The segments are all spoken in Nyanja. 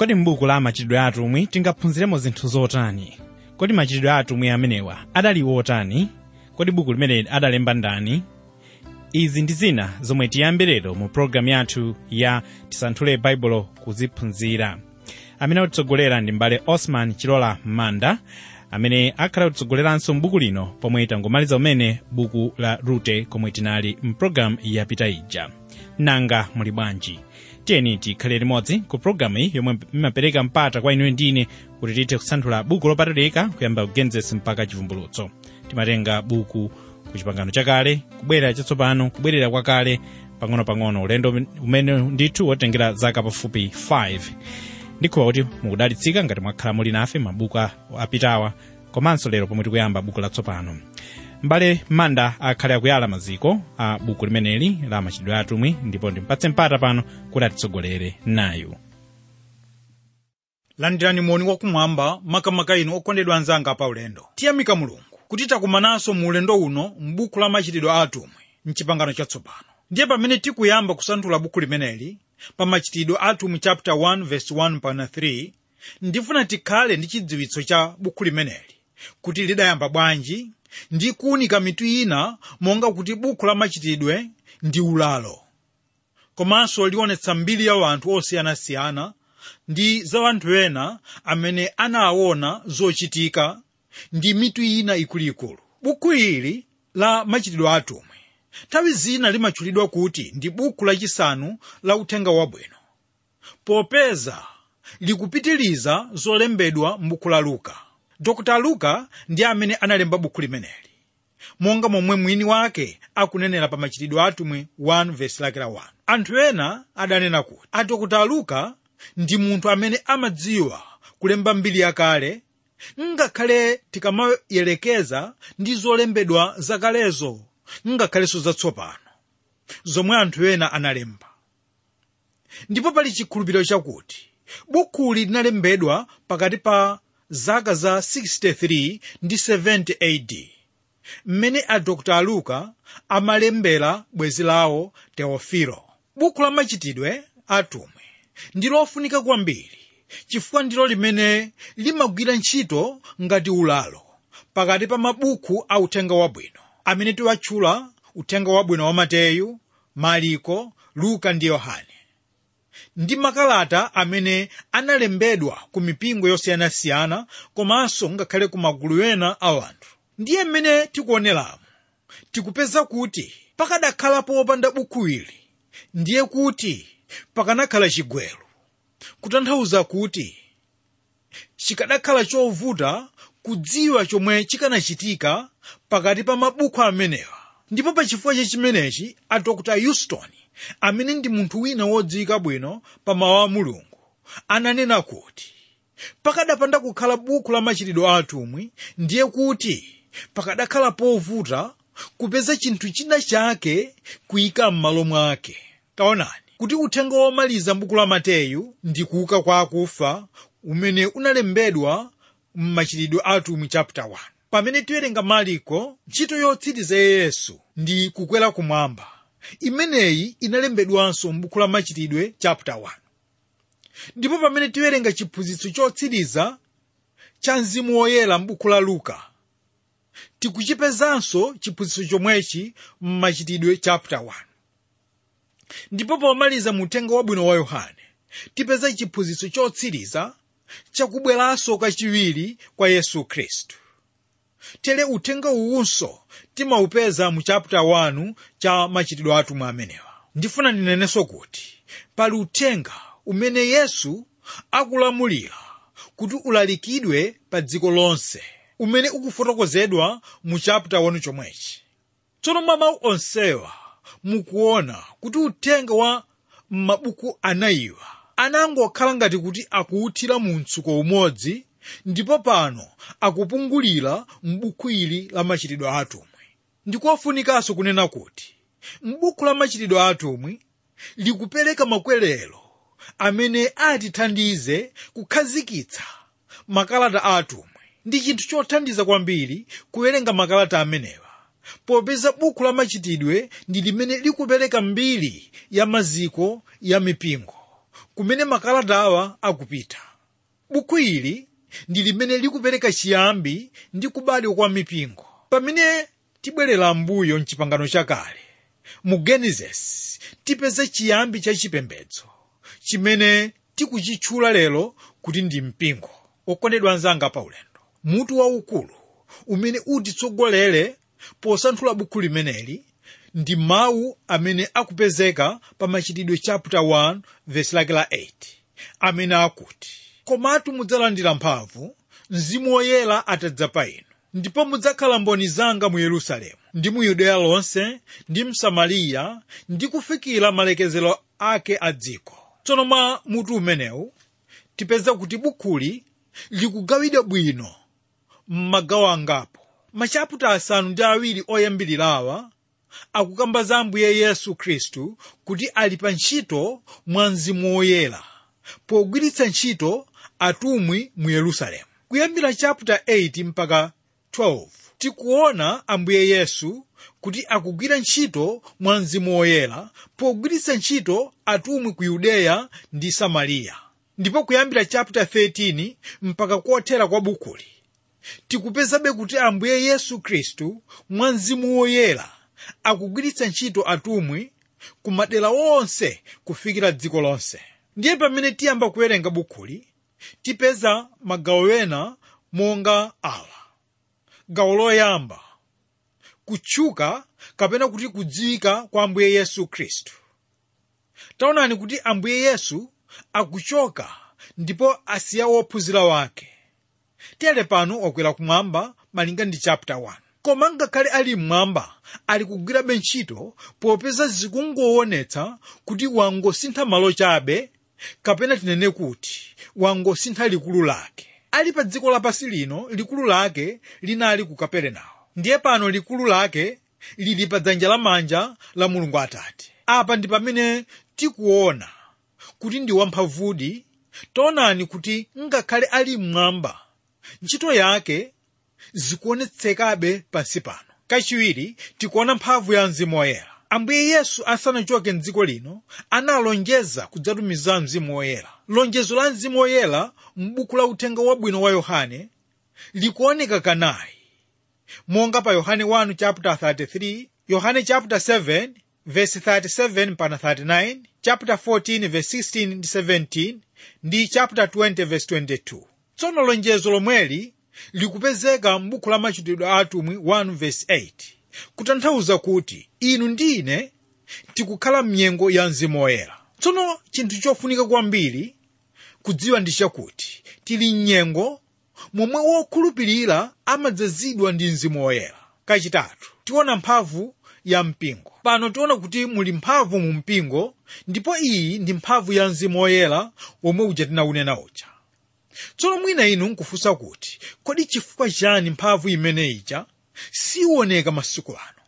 Kodi m'buku la machitidwe atumwi tingaphunziremo zinthu zotani? Kodi machitidwe atumwi amenewa adali otani? Kodi buku limene adalemba ndani? Izi ndi zina zomwe tiyambirero mu programu yathu ya Tisanthule Baibulo kuziphunzira. Amene akutitsogolera ndi mbale Osman Chilola Manda, amene akhala kutitsogoleranso m'buku lino pomwe tangomaliza umene buku la Rute komwe tinali m'programu yapita ija. Nanga muli bwanji? Tiyeni tikhale limodzi ku programu iyi yomwe imapereka mpata kwa inu ndine kuti tithe kusanthula buku lopatulika kuyamba Genesis mpaka Chivumbulutso. Timatenga buku ku Chipangano chakale, kubwerera chatsopano, kubwerera kwakale, pang'ono-pang'ono, ulendo umene ndithu wotengera zaka pafupi 5. Ndikhuwa kuti mukudalitsika ngati mwakhala muli nafe mabuku apitawa, komanso lero pomwe tikuyamba buku latsopano. Mbale Manda akhale akuyala maziko a buku limeneli la machitidwe atumwi, ndipo ndimpatse mpata pano kuti atitsogolere nayo. Landirani moni wakumwamba makamaka inu okondedwa anzanga pa ulendo. Tiyamika Mulungu kuti takumananso mu ulendo uno m'buku la machitidwe atumwi m'Chipangano chatsopano. Ndiye pamene tikuyamba kusanthula buku limeneli pa machitidwe atumwi chapter 1 verse 1 pana 3, ndifuna tikhale ndi chidziwitso cha buku limeneli kuti lidayamba bwanji ndi kuunika mitu ina monga kuti buku la machitidwe ndi ulalo. Komanso lionetsa mbiri ya wanthu osiyanasiyana ndi za anthu ena amene anaona zochitika ndi mitu ina ikuluikulu. Buku ili la machitidwe atumwi nthawi zina limatchulidwa kuti ndi buku lachisanu la uthenga wabwino, popeza likupitiliza zolembedwa m'buku la Luka. Dr. Luka ndi amene analemba buku limeneli, monga momwe mwini wake akunenera pa machitidwe atumwi 1 verse lake la 1. Anthu ena adanena kuti Dr. Luka ndi munthu amene amadziwa kulemba mbiri yakale, ngakhale tikamayelekeza ndi zolembedwa zakalezo, ngakhalenso zatsopano zomwe anthu ena analemba. Ndipo pali chikhulupiriro chakuti bukuli linalembedwa pakati pa zaka za 63 ndi 70 AD, mmene a Dr. Luka amalembera bwenzi lawo Teofilo. Buku la machitidwe atumwi ndi lofunika kwambiri chifukwa ndilo limene limagwira ntchito ngati ulalo pakati pa mabuku a uthenga wabwino amene tiwatchula uthenga wabwino wa Mateyu, Mariko, Luka ndi Yohane, ndi makalata amene analembedwa ku mipingo yosiyanasiyana komanso ngakhale ku magulu ena a anthu. Ndiye mmene tikuoneramo tikupeza kuti pakadakhala popanda buku ili ndiye kuti pakanakhala chigwelo, kutanthauza kuti chikadakhala chovuta kudziwa chomwe chikanachitika pakati pa mabuku amenewa. Ndipo pa chifukwa chachimenechi a Dr. Houston, amene ndi munthu wina wodziwika bwino pa mawu a Mulungu, ananena kuti pakadapanda kukhala buku la machitidwe atumwi ndiye kuti pakadakhala povuta kupeza chinthu china chake kuyika m'malo mwake. Taonani kuti uthenga womaliza m'buku la Mateyu ndi kuuka kwa akufa umene unalembedwa m'machitidwe atumwi chapter 1. Pamene tiwerenga Mariko, ntchito yotsiriza ya Yesu ndi kukwera kumwamba, imeneyi inalembedwanso m'buku la machitidwe chapter 1. Ndipo pamene tiwerenga chiphunzitso chotsiriza cha Mzimu Woyera m'buku la Luka, tikuchipezanso chiphunzitso chomwechi m'machitidwe chapter 1. Ndipo pomaliza mu uthenga wabwino wa Yohane tipeza chiphunzitso chotsiriza chakubweranso kachiwiri kwa Yesu Khristu. Tere uthenga uwunso timaupeza mu chapter 1 cha machitidwe atumwi amenewa. Ndifuna ndinenenso kuti pali uthenga umene Yesu akulamulira kuti ulalikidwe pa dziko lonse, umene ukufotokozedwa mu chapter 1 chomwechi. Tsono mwa mawu onsewa mukuona kuti uthenga wa mabuku anayiwa anangokhala ngati kuti akuuthira mu mtsuko umodzi, ndipo pano akupungulira m'buku ili la machitidwe atumwi. Ndikofunikanso kunena kuti m'buku la machitidwe atumwi likupereka makwerero amene atithandize kukhazikitsa makalata atumwi. Ndi chinthu chothandiza kwambiri kuwerenga makalata amenewa, popeza buku la machitidwe ndi limene likupereka mbiri ya maziko ya mipingo, kumene makalata awa akupita. Buku ili ndi limene likupereka chiyambi ndi kubadwa kwa mipingo. Pamene tibwerera mbuyo m'chipangano chakale, mu Genesis tipeza chiyambi cha chipembedzo chimene tikuchitchula lero kuti ndi mpingo. Okondedwa anzanga pa ulendo, mutu waukulu umene utitsogolere posanthula buku limeneli ndi mawu amene akupezeka pa Machitidwe chapter 1 verse lake la 8, amene akuti, komatu mudzalandira mphamvu Mzimu Woyera atadza pa inu, ndipo mudzakhala mboni zanga mu Yerusalemu ndi mu Yudeya lonse ndi mSamariya ndi kufikira malekezero ake a dziko. Tsono mwa mutu umenewu tipeza kuti bukuli likugawidwa bwino m'magawo angapo. Machaputa 7 oyambirirawa akukamba za Ambuye Yesu Khristu kuti ali pa ntchito mwa Mzimu Woyera pogwiritsa ntchito atumwi mu Yerusalemu. Kuyambira chapter 8 mpaka 12 tikuona Ambuye Yesu kuti akugwira ntchito mwa Mzimu Woyera pogwiritsa ntchito atumwi ku Yudeya ndi Samariya. Ndipo kuyambira chapter 13 mpaka kothera kwa bukuli tikupezabe kuti Ambuye Yesu Khristu mwa Mzimu Woyera akugwiritsa ntchito atumwi ku madera onse kufikira dziko lonse. Ndiye pamene tiyamba kuwerenga bukuli tipeza magawo ena monga awa. Gawo loyamba, kutchuka kapena kuti kudziwika kwa Ambuye Yesu Khristu. Taonani kuti Ambuye Yesu akuchoka ndipo asiya wophunzira wake. Tere pano wakwera kumwamba malinga ndi chapter 1. Koma ngakhale ali mmwamba ali kugwirabe ntchito popeza zikungoonetsa kuti wangosintha malo chabe, kapena tinene kuti wangosintha likulu lake. Ali pa dziko lapansi lino likulu lake linali ku Kaperenawo. Ndiye pano likulu lake lili pa dzanja lamanja la Mulungu Atate. Apa ndi pamene tikuona kuti ndi wamphamvudi. Taonani kuti ngakhale ali mmwamba ntchito yake zikuonetsekabe pansi pano. Kachiwiri tikuona mphamvu ya Mzimu Woyera. Ambuye Yesu asanachoke m'dziko lino analonjeza kudzatumiza Mzimu Woyera. Lonjezo la Mzimu Woyera m'buku la Uthenga Wabwino wa Yohane likuoneka kanayi, monga pa Yohane 1 chapter 33, Yohane chapter 7 verse 37 mpaka 39, chapter 14 verse 16 ndi 17 ndi chapter 20 verse 22. Tsono lonjezo lomweli likupezeka m'buku la Machitidwe a Atumwi 1 verse 8, kutanthauza kuti inu ndi ine tikukhala m'nyengo ya Mzimu Woyera. Tsono chinthu chofunika kwambiri kudziwa ndi chakuti tili m'nyengo momwe wokhulupirira amadzazidwa ndi Mzimu Woyera. Kachitatu tiona mphamvu ya mpingo. Pano tiona kuti muli mphamvu mu mpingo, ndipo iyi ndi mphamvu ya Mzimu Woyera omwe uja tinawunena uja. Tsono mwina inu nkufunsa kuti kodi chifukwa chani mphamvu imene ija siwoneka masiku ano?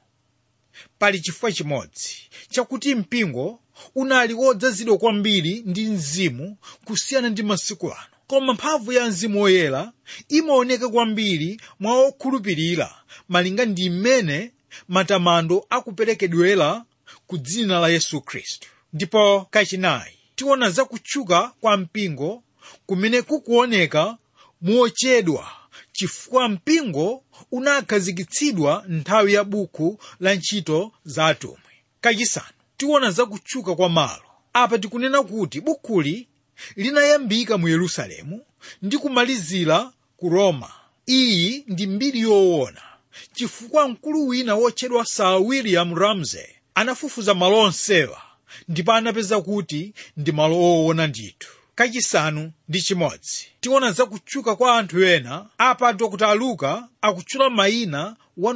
Pali chifukwa chimodzi chakuti mpingo unali wodzazidwa kwambiri ndi mzimu kusiyana ndi masiku ano. Koma mphamvu ya Mzimu Woyera imaoneka kwambiri mwa okhulupirira malinga ndi mmene matamando akuperekedwera ku dzina la Yesu Khristu. Ndipo kachinayi tiona za kutchuka kwa mpingo kumene kukuoneka mochedwa chifukwa mpingo unakhazikitsidwa nthawi ya buku la ntchito za atumwi. Kachisanu tiona za kutchuka kwa malo. Apa tikunena kuti bukuli linayambika mu Yerusalemu ndi kumalizira ku Roma. Iyi ndi mbiri yoona chifukwa mkulu wina wotchedwa Sir William Ramsay anafufuza malo onsewa ndipo anapeza kuti ndi malo oona ndithu. Kachisanu ndi chimodzi tiona za kutchuka kwa anthu ena. Apa Dr. Luka akutchula mayina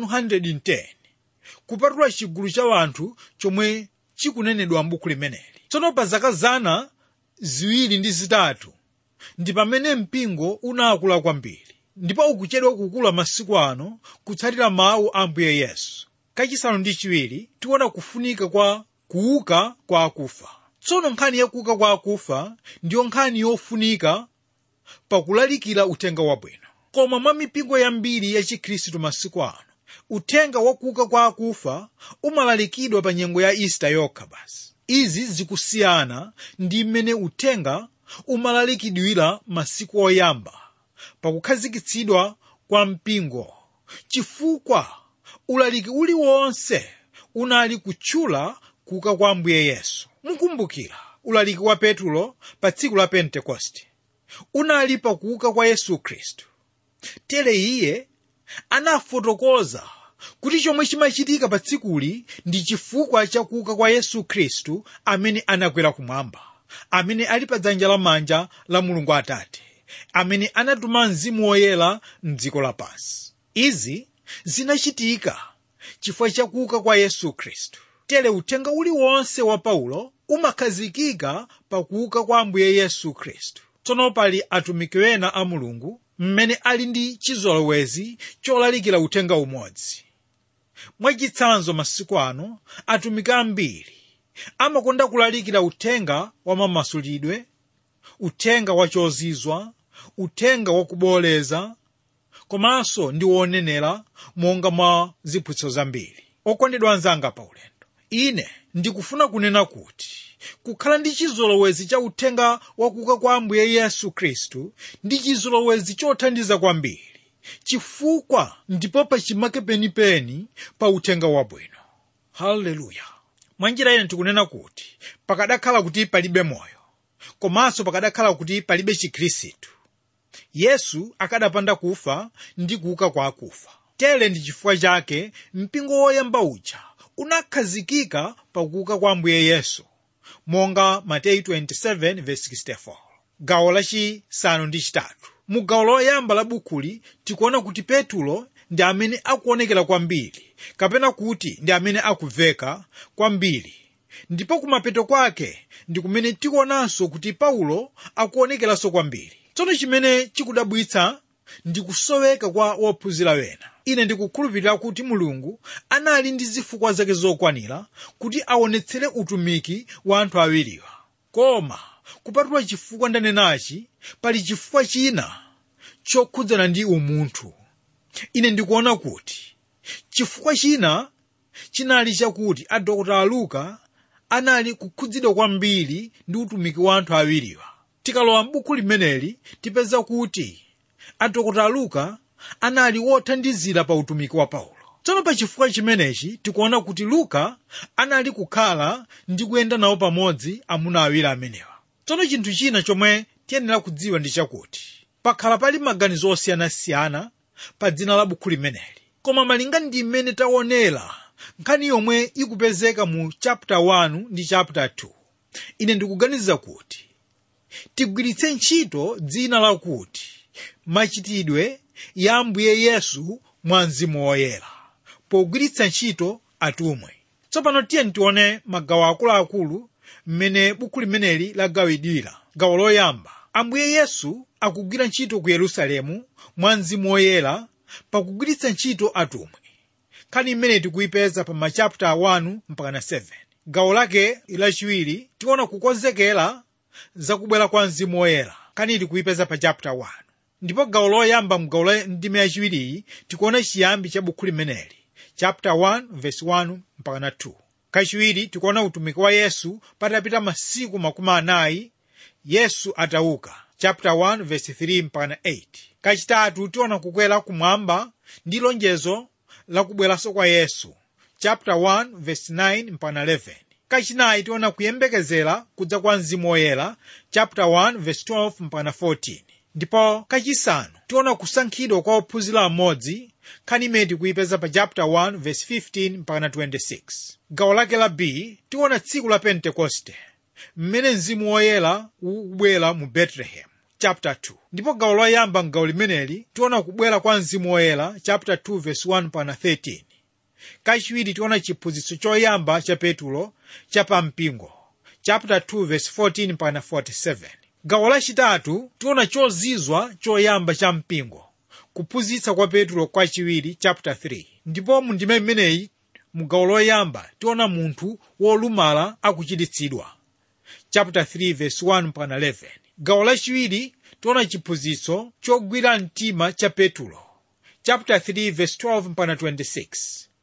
110 kupatula chigulu cha anthu chomwe chikunenedwa m'buku limeneli. Tsono pa zaka 203 ndi pamene mpingo unakula kwambiri, ndipo ukuchedwa kukula masiku ano kutsatira mawu a Ambuye Yesu. Kachisanu ndi chiwiri tiona kufunika kwa kuuka kwa akufa. Tsono nkhani ya kuuka kwa akufa ndiyo nkhani yofunika pakulalikira uthenga wabwino. Koma mwa mipingo yambiri ya Chikhristu masiku ano uthenga wa kuuka kwa akufa umalalikidwa pa nyengo ya Easter yokha basi. Izi zikusiyana ndi mmene uthenga umalalikidwira masiku oyamba pakukhazikitsidwa kwa mpingo, chifukwa ulaliki uliwonse unali kutchula kuuka kwa Ambuye Yesu. Mukumbukira ulaliki wa Petulo pa tsiku la Pentekoste unali pakuuka kwa Yesu Khristu. Tere iye anafotokoza kuti chomwe chimachitika pa tsikuli ndi chifukwa cha kuuka kwa Yesu Khristu amene anakwera kumwamba, amene ali pa dzanja lamanja la Mulungu Atate, amene anatuma Mzimu Woyera m'dziko lapansi. Izi zinachitika chifukwa cha kuuka kwa Yesu Khristu. Tere uthenga uliwonse wa Paulo umakhazikika pa kuuka kwa Ambuye Yesu Khristu. Tsono pali atumiki ena a Mulungu mmene ali ndi chizolowezi cholalikira uthenga umodzi. Mwachitsanzo masiku ano atumiki ambiri amakonda kulalikira uthenga wa mamasulidwe, uthenga wa chozizwa, uthenga wa kuboleza, komanso ndi wonenera monga mwa ziphunzitso zambiri. Okondedwa anzanga pa ulendo, ine ndikufuna kunena kuti kukhala ndi chizolowezi cha uthenga wa kuuka kwa Ambuye Yesu Khristu ndi chizolowezi chothandiza kwambiri, chifukwa ndipo pachimake penipeni pa uthenga wabwino. Haleluya! Mwanjira ine tikunena kuti pakadakhala kuti palibe moyo, komanso pakadakhala kuti palibe chikhristu, Yesu akadapanda kufa ndi kuuka kwa akufa. Tere ndi chifukwa chake mpingo woyamba uja unakhazikika pa kuuka kwa Ambuye Yesu, monga Mateyu 27:64. Gawo lachisanu ndi chitatu. Mu gawo loyamba la bukuli tikuona kuti Petulo ndi amene akuonekera kwambiri, kapena kuti ndi amene akuveka kwambiri, ndipo kumapeto kwake ndi kumene tikuonanso kuti Paulo akuonekeranso kwambiri. Tsono chimene chikudabwitsa ndi kusoweka kwa wophunzira wena. Ine ndikukhulupirira kuti Mulungu anali ndi zifukwa zake zokwanira kuti aonetsere utumiki wa anthu awiriwa. Koma kupatula chifukwa ndanenachi, pali chifukwa china chokhudzana ndi umunthu. Ine ndikuona kuti chifukwa china chinali chakuti adokotala Luka anali kukhudzidwa kwambiri ndi utumiki wa anthu awiriwa. Tikalowa m'buku limeneli tipeza kuti adokotala Luka anali wothandizira pa utumiki wa Paulo. Tsono pa chifukwa chimenechi tikuona kuti Luka anali kukhala ndi kuyenda nawo pamodzi amuna awiri amenewa. Tsono chinthu china chomwe tiyenera kudziwa ndi chakuti pakhala pali maganizo osiyanasiyana pa dzina la buku limeneli, koma malinga ndi mmene taonera nkhani yomwe ikupezeka mu chapter 1 ndi chapter 2, ine ndikuganiza kuti tigwiritse ntchito dzina lakuti machitidwe ya Ambuye Yesu mwa Mzimu Woyera pogwiritsa ntchito atumwi. Tsopano tiyeni tione magawo akuluakulu mmene buku limeneli lagawidwira. Gawo loyamba, Ambuye Yesu akugwira ntchito ku Yerusalemu mwa Mzimu Woyera pakugwiritsa ntchito atumwi. Nkhani imene tikuyipeza pa machapter 1 mpaka 7. Gawo lake lachiwiri tiona kukonzekera za kubwera kwa Mzimu Woyera. Nkhani tikuyipeza pa chapter 1. Ndipo gawo loyamba mgawo la ndime yachiwiri tikuona chiyambi cha buku limeneli, chapter 1 verse 1 mpaka 2. Kachiwiri tikuona utumiki wa Yesu patapita masiku 40 Yesu atauka, chapter 1 verse 3 mpaka 8. Kachitatu tiona kukwera kumwamba ndi lonjezo la kubweranso kwa Yesu, chapter 1 verse 9 mpaka 11. Kachinayi tiona kuyembekezera kudza kwa Mzimu Woyera, chapter 1 verse 12 mpaka 14. Ndipo kachisanu tiona kusankhidwa kwa ophunzira amodzi, nkhani imene tikuyipeza pa chapter 1 verse 15 mpaka 26. Gawo lake la B tiona tsiku la Pentekoste mmene Mzimu Woyera ukubwera mu Bethlehem, chapter 2. Ndipo gawo loyamba m'gawo limeneli tiona kubwera kwa Mzimu Woyera, chapter 2 verse 1 mpaka 13. Kachiwiri tiona chiphunzitso choyamba cha Petulo cha pampingo, chapter 2 verse 14 mpaka 47. Gawo lachitatu tiona chozizwa choyamba cha mpingo, kuphunzitsa kwa Petulo kwa chiwiri, chapter 3. Ndipo mu ndime imeneyi mu gawo loyamba tiona munthu wolumala akuchiritsidwa, chapter 3 verse 1 mpaka 11. Gawo lachiwiri tiona chiphunzitso chogwira mtima cha Petulo, chapter 3 verse 12 mpaka 26.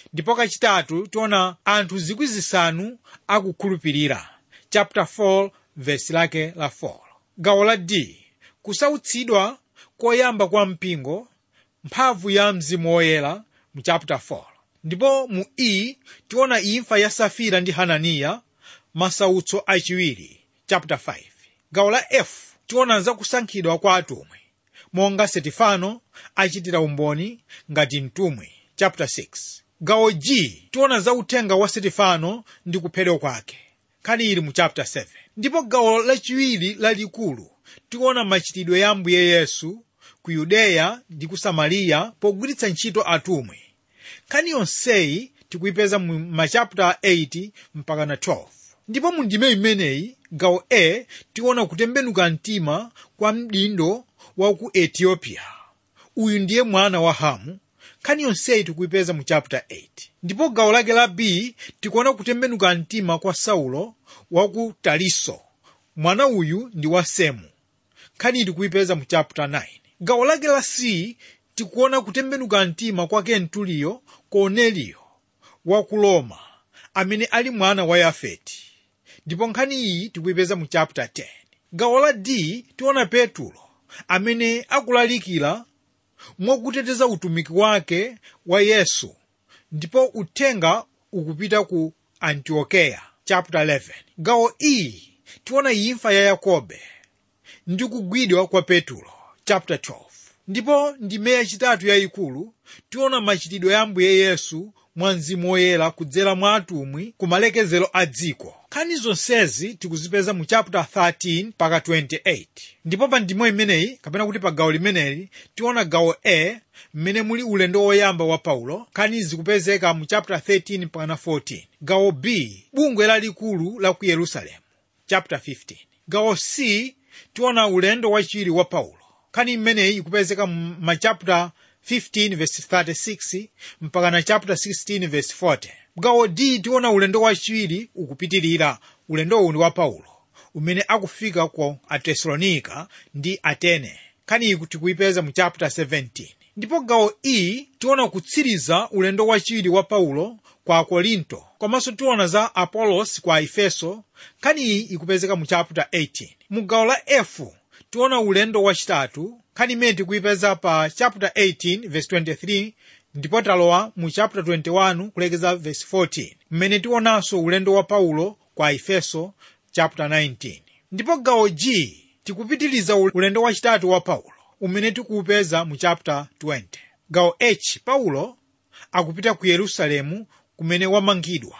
ndipo kachitatu tiona anthu 5,000 akukhulupirira. Chapter 4 verse lake la 4. Gawo la D, kusautsidwa koyamba kwa mpingo, mphamvu ya Mzimu Woyera mu chapter 4. Ndipo mu E tiona imfa ya Safira ndi Hananiya, masautso achiwiri, chapter 5. Gawo la F tiona za kusankhidwa kwa atumwi, monga Setifano achitira umboni ngati mtumwi, chapter 6. Gawo G tiona za uthenga wa Setifano ndi kuphedwa kwake, kani ili mu chapter 7. Ndipo gawo lachiwiri lalikulu tiona machitidwe ya Ambuye Yesu ku Yudeya ndi ku Samariya pogwiritsa ntchito atumwi, kani yonseyi tikuyipeza mu machapter 8 mpaka na 12. Ndipo mu ndime imeneyi gawo E tiona kutembenuka mtima kwa mdindo wa ku Ethiopia, uyu ndiye mwana wa Hamu, kani yonseyi tikuyipeza mu chapter 8. Ndipo gawo lake la B tikuona kutembenuka mtima kwa Saulo wa ku Tariso, mwana uyu ndi wa Semu, kani tikuyipeza mu chapter 9. Gawo lake la C tikuona kutembenuka mtima kwa Kentuliyo Korneliyo wa ku Roma, amene ali mwana wa Yafeti, ndipo nkhani iyi tikuyipeza mu chapter 10. Gawo la D tiona Petulo amene akulalikira mwakuteteza utumiki wake wa Yesu, ndipo uthenga ukupita ku Antiokeya, chapter 11. Gawo E tiona imfa ya Yakobe ndi kugwidwa kwa Petulo, chapter 12. Ndipo ndime yachitatu yayikulu tiona machitidwe ya Ambuye Yesu mwa Mzimu Woyera kudzera mwa atumwi ku malekezero a dziko, kani zonsezi tikuzipeza mu chapter 13 mpaka 28. Ndipo pa ndime imeneyi kapena kuti pa gawo limeneli tiona gawo E mmene muli ulendo woyamba wa Paulo, kani zikupezeka mu chapter 13 mpaka na 14. Gawo B bungwe lalikulu la ku Yerusalemu, chapter 15. Gawo C tiona ulendo wachiwiri wa Paulo, kani imeneyi ikupezeka mu machapter 15 verse 36 mpaka na chapter 16 verse 40. Gawo D tiona ulendo wachiwiri ukupitirira. Ulendo uwu ndi wa Paulo umene akufika ku Atesalonika ndi Atene, kani tikuyipeza mu chapter 17. Ndipo gawo E tiona kutsiriza ulendo wachiwiri wa Paulo kwa Korinto, komanso tiona za Apolos kwa Efeso, kani iyi ikupezeka mu chapter 18. Mu gawo la F tiona ulendo wachitatu, kani imene tikuyipeza pa chapter 18 verse 23, ndipo talowa mu chapter 21 kulekeza verse 14, mmene tionanso ulendo wa Paulo kwa Efeso, chapter 19. Ndipo gawo G tikupitiliza ulendo wachitatu wa Paulo umene tikuupeza mu chapter 20. Gawo H Paulo akupita ku Yerusalemu kumene wamangidwa,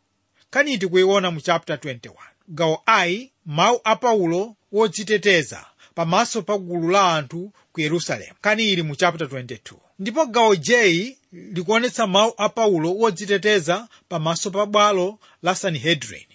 kani tikuiona mu chapter 21. Gawo I mawu a Paulo wodziteteza pamaso pa gulu la anthu ku Yerusalemu, kani ili mu chapter 22. Ndipo gawo J likuonetsa mawu a Paulo wodziteteza pamaso pa bwalo la Sanhedrin,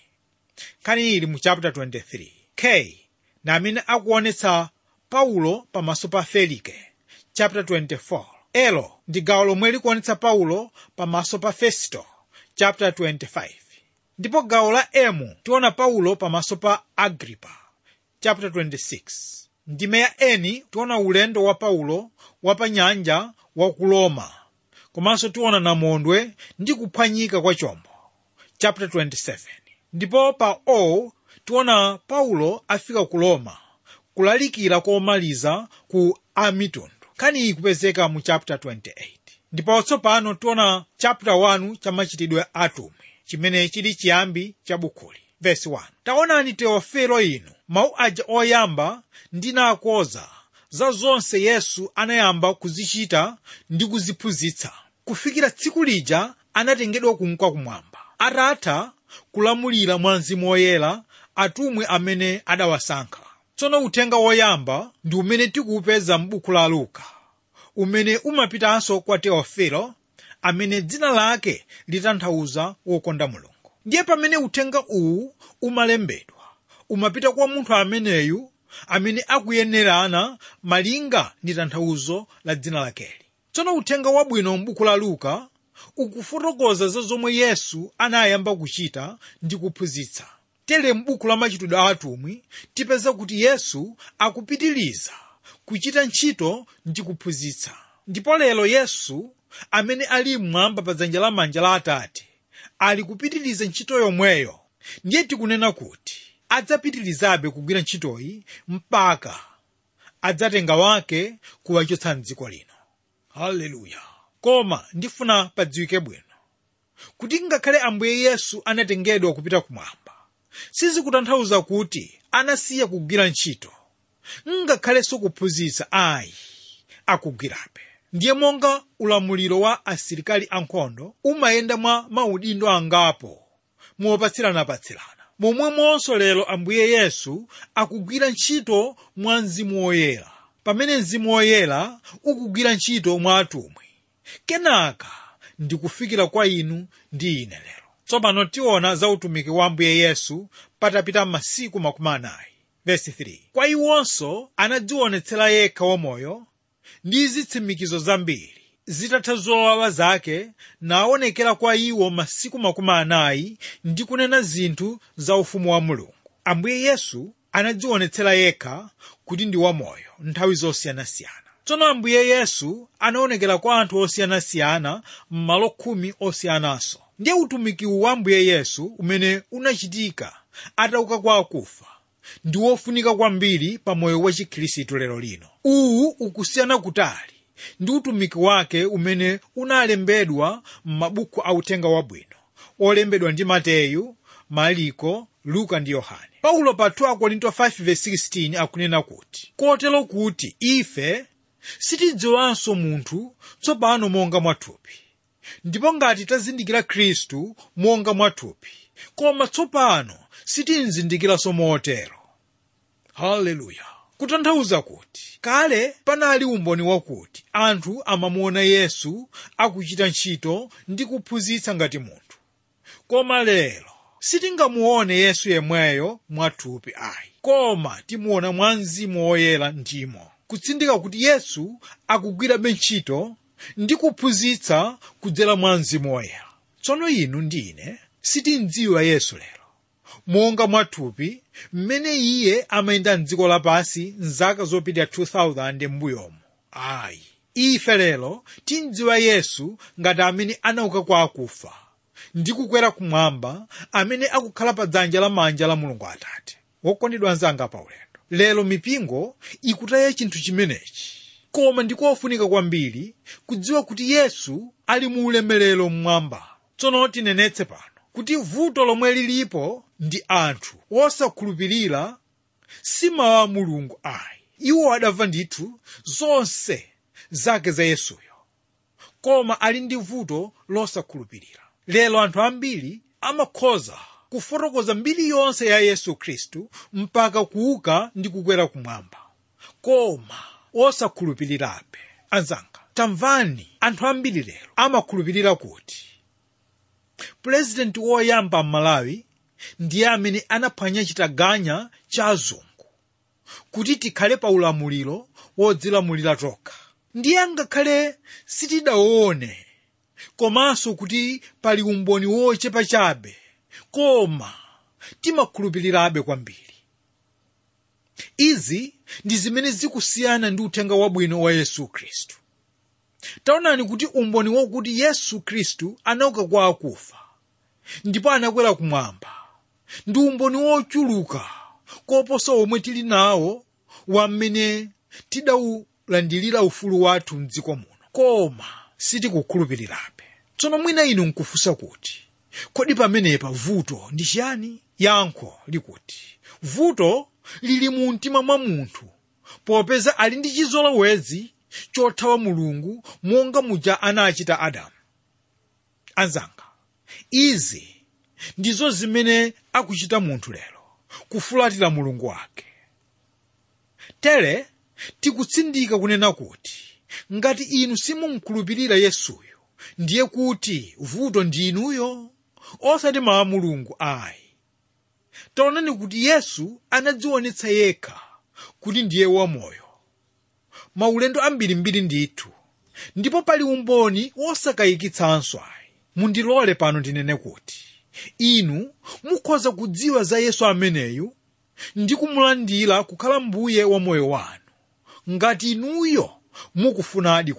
kani ili mu chapter 23. K na amene akuonetsa Paulo pamaso pa Felike, chapter 24. L ndi gawo lomwe likuonetsa Paulo pamaso pa Festo, chapter 25. Ndipo gawo la M tiona Paulo pamaso pa Agripa, chapter 26. Ndime ya N tiona ulendo wa Paulo wa pa nyanja wa ku Roma, komanso tiona namondwe ndi kuphwanyika kwa chombo, chapter 27. Ndipo pa O tiona Paulo afika ku Roma kulalikira komaliza ku amitundu, kani ikupezeka mu chapter 28. Ndipo tsopano tiona chapter 1 cha machitidwe atumwi, chimene chili chiyambi cha bukuli. Verse 1. Taonani Teofilo inu, mawu aja oyamba ndinakonza za zonse Yesu anayamba kuzichita ndi kuziphunzitsa, kufikira tsiku lija anatengedwa kunka kumwamba, atatha kulamulira mwa Mzimu Woyera atumwi amene adawasankha. Tsono uthenga woyamba ndi umene tikuupeza m'buku la Luka, umene umapitanso kwa Teofilo, amene dzina lake litanthauza wokonda Mulungu. Ndiye pamene uthenga uwu umalembedwa, umapita kwa munthu ameneyu amene akuyenerana malinga ndi tanthauzo la dzina lakeli. Tsono uthenga wabwino m'buku la Luka ukufotokoza za zomwe Yesu anayamba kuchita ndi kuphunzitsa. Tere m'buku la machitidwe a atumwi tipeza kuti Yesu akupitiliza kuchita ntchito ndi kuphunzitsa. Ndipo lero Yesu amene ali mmwamba pa dzanja lamanja la Atate ali kupitiriza ntchito yomweyo, ndiye tikunena kuti adzapitirizabe kugwira ntchitoyi mpaka adzatenga wake kuwachotsa m'dziko lino. Haleluya! Koma ndifuna padziwike bwino kuti ngakhale Ambuye Yesu anatengedwa kupita kumwamba, sizikutanthauza kuti anasiya kugwira ntchito, ngakhalenso kuphunzitsa ayi, akugwirabe. Ndiye monga ulamuliro wa asilikali ankhondo umayenda mwa maudindo angapo mopatsirana-patsirana, momwemonso lero Ambuye Yesu akugwira ntchito mwa Mzimu Woyera, pamene Mzimu Woyera ukugwira ntchito mwa atumwi, kenaka ndikufikira kwa inu ndi ine lero. Tsopano tiona za utumiki wa Ambuye Yesu patapita masiku 40. Verse 3. Kwa iwonso anadzionetsera yekha wamoyo ndi zitsimikizo zambiri zitatha zowawa zake, naonekera kwa iwo masiku 40 ndi kunena zinthu za ufumu wa Mulungu. Ambuye Yesu anadzionetsera yekha kuti ndi wamoyo nthawi zosiyanasiyana. Tsono Ambuye Yesu anaonekera kwa anthu osiyanasiyana m'malo 10 osiyananso. Ndiye utumiki wa Ambuye Yesu umene unachitika atauka kwa akufa ndi wofunika kwambiri pa moyo wa Chikhristu lero lino. Uwu ukusiyana kutali ndi utumiki wake umene unalembedwa m'mabuku a Uthenga Wabwino olembedwa ndi Mateyu, Mariko, Luka ndi Yohane. Paulo pa 2 Korinto 5:16 akunena kuti, kotero kuti ife sitidziwanso munthu tsopano monga mwathupi, ndipo ngati tazindikira Khristu monga mwathupi, koma tsopano sitimzindikiranso motero. Haleluya! Kutanthauza kuti kale panali umboni wakuti anthu amamuona Yesu akuchita ntchito ndi kuphunzitsa ngati munthu, koma lero sitingamuone Yesu yemweyo mwathupi ayi, koma timuona mwa Mzimu Woyera ndimo, kutsindika kuti Yesu akugwirabe ntchito ndi kuphunzitsa kudzera mwa Mzimu Woyera. Tsono inu ndi ine sitimdziwa Yesu lero monga mwathupi mmene iye amayenda m'dziko lapansi m'zaka zopita 2000 m'mbuyomo. Ayi, ife lero timdziwa Yesu ngati amene anauka kwa akufa ndi kukwera kumwamba, amene akukhala pa dzanja lamanja la Mulungu Atate. Wokondedwa anzanga pa ulendo, lero mipingo ikutaya chinthu chimenechi, koma ndikofunika kwambiri kudziwa kuti Yesu ali mu ulemerero mmwamba. Tsono tinenetse pano kuti vuto lomwe lilipo ndi anthu osakhulupirira si mawu a Mulungu ayi. Iwo adamva ndithu zonse zake za Yesuyo, koma ali ndi vuto losakhulupirira. Lero anthu ambiri amakhoza kufotokoza mbiri yonse ya Yesu Khristu mpaka kuuka ndi kukwera kumwamba, koma osakhulupirirabe. Anzanga, tamvani, anthu ambiri lero amakhulupirira kuti purezidenti woyamba m'Malawi ndiye amene anaphwanya chitaganya cha azungu kuti tikhale pa ulamuliro wodzilamulira tokha. Ndiye ngakhale sitidaone komanso kuti pali umboni wochepa chabe, koma timakhulupirirabe kwambiri. Izi ndi zimene zikusiyana ndi uthenga wabwino wa Yesu Khristu. Taonani kuti umboni wokuti Yesu Khristu anauka kwa akufa ndipo anakwera kumwamba ndi umboni wochuluka koposa omwe tili nawo wa mmene tidawulandilira ufulu wathu m'dziko muno, koma sitikukhulupirirabe. Tsono mwina inu nkufunsa kuti kodi pamenepa vuto ndi chiyani? Yankho likuti vuto lili mu mtima mwa munthu, popeza ali ndi chizolowezi chothawa Mulungu monga muja anachita Adamu. Anzanga, izi ndizo zimene akuchita munthu lero, kufulatira Mulungu wake. Tere tikutsindika kunena kuti ngati inu simukhulupirira Yesuyo, ndiye kuti vuto ndi inuyo osati mawu a Mulungu ayi. Taonani kuti Yesu anadzionetsa yekha kuti ndiye wamoyo maulendo ambirimbiri ndithu, ndipo pali umboni wosakayikitsanso ayi. Mundilole pano ndinene kuti inu mukhoza kudziwa za Yesu ameneyu ndi kumulandira kukhala mbuye wa moyo wanu ngati inuyo mukufunadi kutero.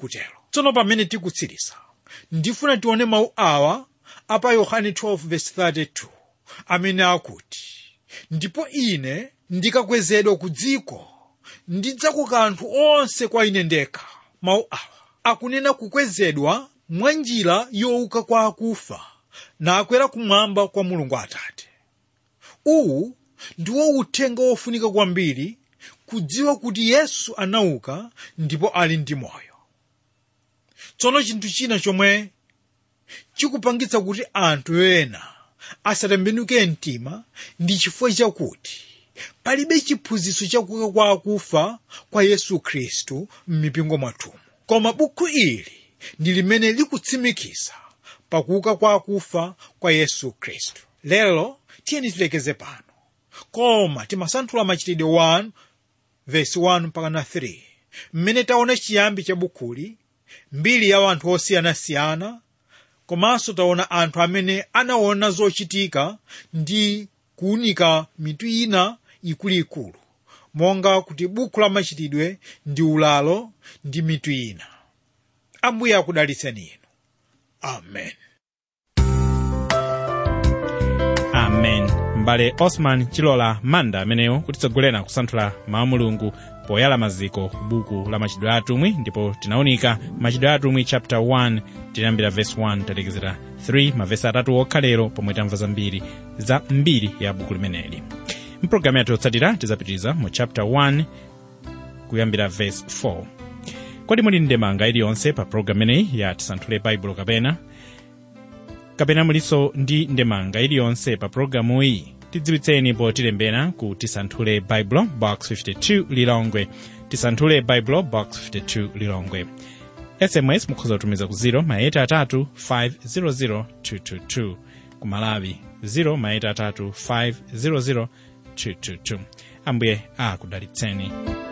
Tsono pamene tikutsiriza ndifuna tione mawu awa apa Yohane 12:32 amene akuti, ndipo ine ndikakwezedwa ku dziko ndidzakoka anthu onse kwa ine ndekha. Mawu awa akunena kukwezedwa mwa njira yowuka kwa akufa nakwera kumwamba kwa Mulungu Atate. Uwu ndiwo uthenga wofunika kwambiri, kudziwa kuti Yesu anauka ndipo ali ndi moyo. Tsono chinthu china chomwe chikupangitsa kuti anthu ena asatembenuke mtima ndi chifukwa chakuti palibe chiphunzitso chakuka kwa akufa kwa Yesu Khristu m'mipingo mwathu. Koma buku ili ndi limene likutsimikiza pakuka kwa akufa kwa Yesu Khristu. Lero tiyeni tilekeze pano, koma timasanthula machitidwe 1:1-3 mmene taona chiyambi cha bukuli, mbiri ya anthu osiyanasiyana, komanso taona anthu amene anaona zochitika ndi kuunika mitu ina ikuluikulu, monga kuti buku la machitidwe ndi ulalo ndi mitu ina. Ambuye akudalitseni inu. Amen. Amen. Mbale Osman Chilola Manda ameneyo kutitsogolera kusanthula mawu Mulungu poyala maziko buku la machitidwe atumwi, ndipo tinaunika machitidwe atumwi chapter 1 tinayambira verse 1 talekezera 3, mavesi atatu okhalero pomwe tamva zambiri za mbiri ya buku limeneli. Mpulogalamu yathu yotsatira tizapitiriza mu chapter 1 kuyambira verse 4. Kodi muli ndemanga iliyonse pa pulogalamu ineyi ya tisanthule baibulo kapena muliso ndi ndemanga iliyonse pa pulogalamu iyi? Tidziwitseni potilembera ku Tisanthule Baibulo Box 52 Lilongwe, Tisanthule Baibulo Box 52 Lilongwe. SMS mukhoza kutumiza ku 083500222, ku Malawi 083500222. Ambuye akudalitseni.